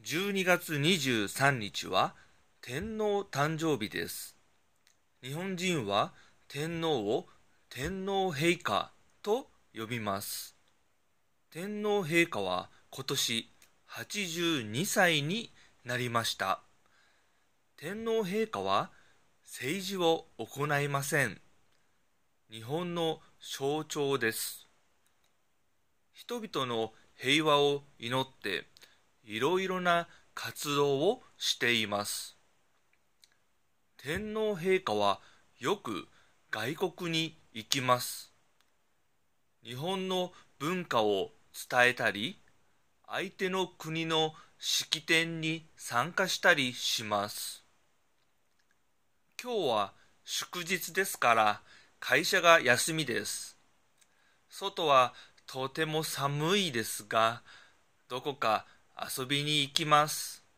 12月23日は天皇誕生日です。日本人は天皇を天皇陛下と呼びます。天皇陛下は今年82歳になりました。天皇陛下は政治を行いません。日本の象徴です。人々の平和を祈っていろいろな活動をしています。天皇陛下はよく外国に行きます。日本の文化を伝えたり、相手の国の式典に参加したりします。今日は祝日ですから会社が休みです。外はとても寒いですが、どこか遊びに行きます。